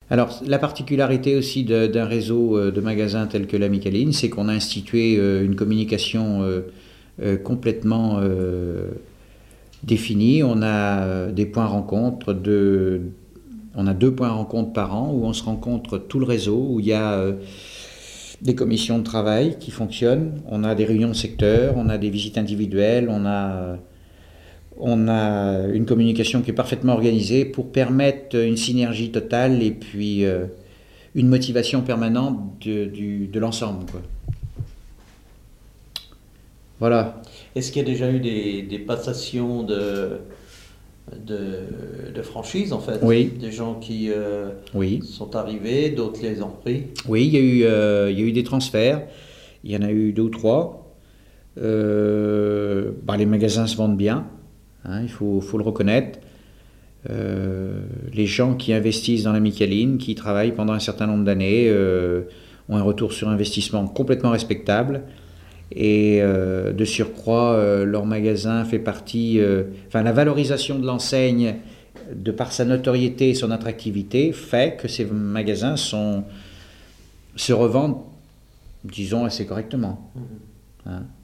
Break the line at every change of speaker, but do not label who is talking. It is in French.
Alors, la particularité aussi d'un réseau de magasins tel que la Micaline, c'est qu'on a institué une communication complètement définie. On a des points rencontres on a 2 points rencontres par an où on se rencontre tout le réseau, où il y a des commissions de travail qui fonctionnent, on a des réunions de secteur, on a des visites individuelles, on a une communication qui est parfaitement organisée pour permettre une synergie totale et puis une motivation permanente de l'ensemble, quoi. Voilà.
Est-ce qu'il y a déjà eu des passations de franchise, en fait?
Oui.
Des gens qui
Oui.
sont arrivés, d'autres les ont pris?
Oui, il y a eu des transferts. Il y en a eu 2 ou 3. Les magasins se vendent bien, hein, il faut le reconnaître. Les gens qui investissent dans la Micaline, qui travaillent pendant un certain nombre d'années, ont un retour sur investissement complètement respectable. Et de surcroît, leur magasin fait partie... la valorisation de l'enseigne, de par sa notoriété et son attractivité, fait que ces magasins se revendent, disons, assez correctement. Hein.